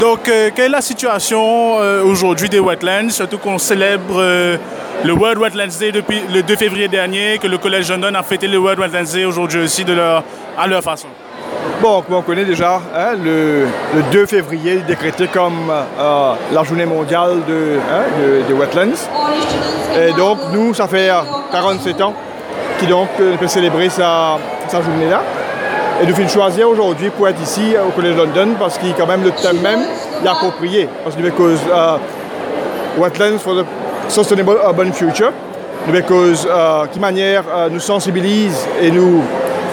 Donc, quelle est la situation aujourd'hui des wetlands, surtout qu'on célèbre le World Wetlands Day depuis le 2 février dernier, que le Collège London a fêté le World Wetlands Day aujourd'hui aussi à leur façon. Bon, comme on connaît déjà, hein, le 2 février est décrété comme la journée mondiale des wetlands. Et donc, nous, ça fait 47 ans qu'on peut célébrer sa journée-là. Et nous finissons choisir aujourd'hui pour être ici au Collège London parce qu'il quand même le thème même est approprié. Parce que Wetlands for the Sustainable Urban Future, because qui manière nous sensibilise et nous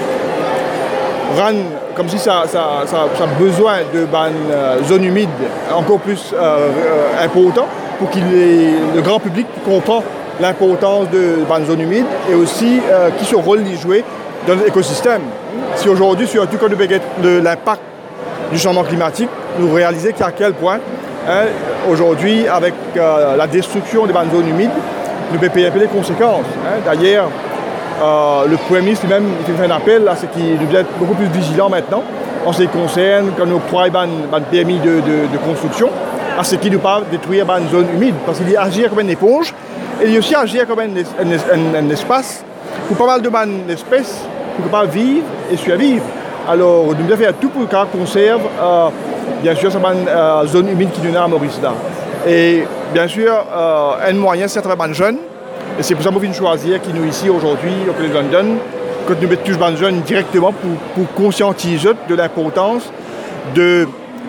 rend comme si ça a besoin de zones humides encore plus important pour que le grand public comprenne l'importance de zones humides et aussi qui ce rôle y jouer dans l'écosystème. Si aujourd'hui, surtout quand nous de l'impact du changement climatique, nous réalisons qu'à quel point, aujourd'hui, avec la destruction des zones humides, nous pouvons payer les conséquences. D'ailleurs, le Premier ministre lui-même fait un appel à ce qu'il doit être beaucoup plus vigilant maintenant en ce qui concerne quand nous octroyons un permis de construction, à ce qui nous parle de détruire une zone humide, parce qu'il agit comme une éponge et il aussi agit comme un espace pour pas mal d'espèces pour pas vivre et survivre. Alors, nous devons faire tout pour qu'on conserve, bien sûr, cette zone humide qui nous a à Maurice là. Et bien sûr, un moyen, c'est à travers les jeunes. Et c'est pour ça que nous venons choisir qui nous ici aujourd'hui au Collège London, que nous mettons tous les jeunes directement pour conscientiser de l'importance de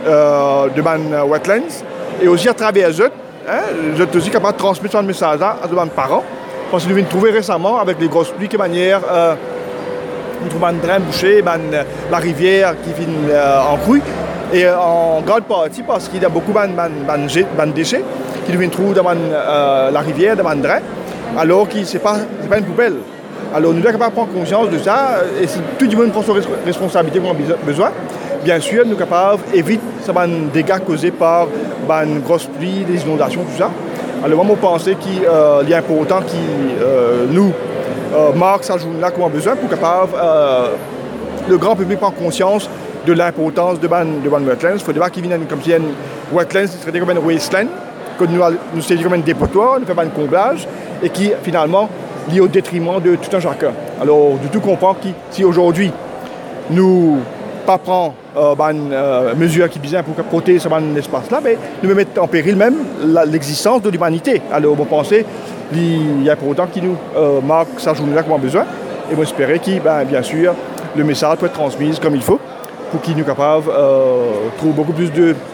wetlands. Et aussi à travers eux, vous êtes aussi capable de transmettre ce message à nos parents. Parce que nous venons trouver récemment, avec les grosses pluies, de manière nous trouvons un drain bouché, la rivière qui finit en crue. Et en grande partie parce qu'il y a beaucoup de déchets qui nous trouvent dans la rivière, dans le drain, alors que ce n'est pas une poubelle. Alors nous devons être capables de prendre conscience de ça et si tout le monde prend son responsabilité qu'on a besoin, bien sûr, nous sommes capables d'éviter ces dégâts causés par une grosse pluie, des inondations, tout ça. Alors moi, je pense qu'il est important que nous marque sa journée-là qu'on a besoin pour capable le grand public prendre conscience de l'importance de wetlands. Il faut pas qu'ils viennent comme si une wetlands c'est traité comme un wasteland, que nous c'est comme un dépotoir, nous faisons un comblage et qui finalement lié au détriment de tout un chacun. Alors du tout comprendre que si aujourd'hui nous pas prendre mesures qui visent pour protéger ce espace là, mais nous mettons en péril même l'existence de l'humanité. Alors on penser il y a pour autant qui nous marque sa journée-là qu'on a besoin. Et on espère qu'il, bien sûr, le message peut être transmis comme il faut pour qu'il nous capable de trouver beaucoup plus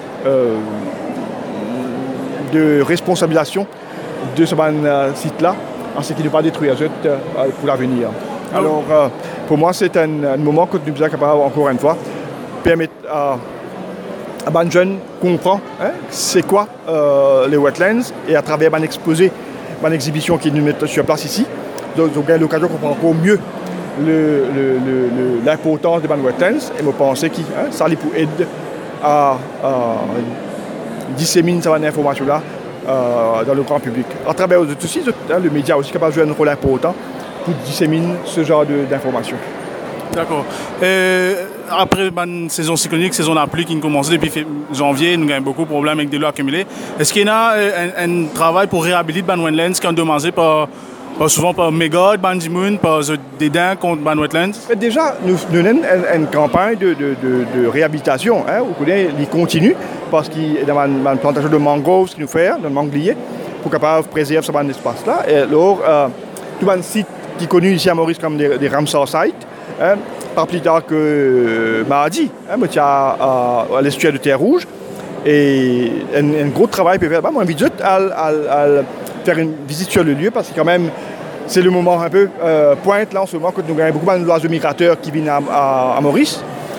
de responsabilisation de ce site-là, en ce qui ne pas détruire pour l'avenir. Alors, pour moi, c'est un moment que nous sommes capables, encore une fois, permettre à les jeunes comprendre c'est quoi les wetlands et à travers un exposé, une exhibition qui nous met sur place ici. Donc, on a l'occasion de comprendre encore mieux l'importance des wetlands et je pense que ça allait pour aider à disséminer cette information-là dans le grand public. À travers aussi, le média aussi capable de jouer un rôle important pour disséminer ce genre d'informations. D'accord. Après une saison cyclonique, saison de la pluie qui commence depuis janvier, nous avons beaucoup de problèmes avec des lois accumulées. Est-ce qu'il y a un travail pour réhabiliter les wetlands qui ont demandé souvent par Megad, Bandimoun, par des dents contre les wetlands? Déjà, nous avons une campagne de réhabilitation. Vous connaissez, il continue parce qu'il y a une plantation de mangroves qui nous fait, de mangliers, pour capable préserver ce espace-là. Et alors, tout un site qui est connu ici à Maurice comme des Ramsar sites, pas plus tard que mardi, à l'estuaire de Terre Rouge. Et un gros travail peut faire. Moi, j'invite à faire une visite sur le lieu parce que quand même, c'est le moment un peu pointe là en ce moment que nous avons beaucoup d'oiseaux migrateurs qui viennent à Maurice.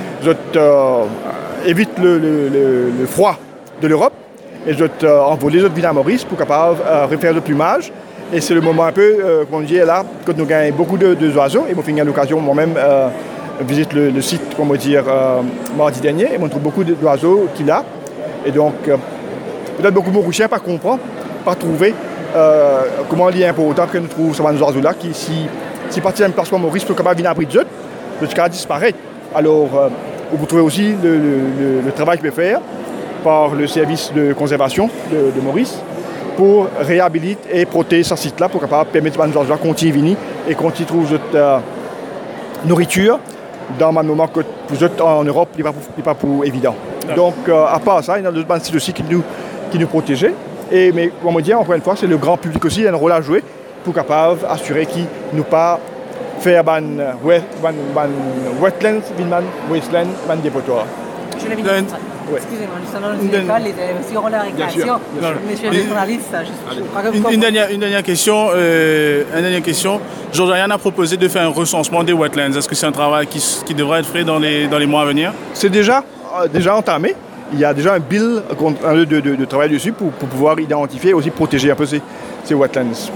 Évite le froid de l'Europe et envoler les autres viennent à Maurice pour capable refaire le plumage. Et c'est le moment un peu, comme on dit là, que nous gagnons beaucoup d'oiseaux. Et je finis à l'occasion moi-même visite le site, comment dire, mardi dernier. Et on trouve beaucoup d'oiseaux qu'il a. Et donc, peut-être beaucoup de chiens pas comprendre, pas trouver comment il est important que nous trouvions ces oiseaux-là qui, si partie d'un place comme Maurice, peut capable venir à prix de zut, le cas disparaît. Alors, vous trouvez aussi le travail qu'il peut faire par le service de conservation de Maurice pour réhabiliter et protéger ce site-là pour permettre à nos gens de continuer à venir et continuer à trouver notre nourriture dans un moment que vous êtes en Europe, il n'est pas pour évident. Donc, à part ça, il y a d'autres sites aussi qui nous protègent. Mais comme on dit, encore une fois, c'est le grand public aussi, il a un rôle à jouer pour capable assurer qu'il nous pas faire wetlands, wasteland, dépotoir. Monsieur le ministre, excusez-moi, nous sommes dans une école et aussi rôle de récréation. Monsieur le journaliste, je crois que une dernière question. Jordanian a proposé de faire un recensement des wetlands. Est-ce que c'est un travail qui devrait être fait dans les mois à venir? C'est déjà entamé. Il y a déjà un bill de travail dessus pour pouvoir identifier et aussi protéger un peu ces wetlands.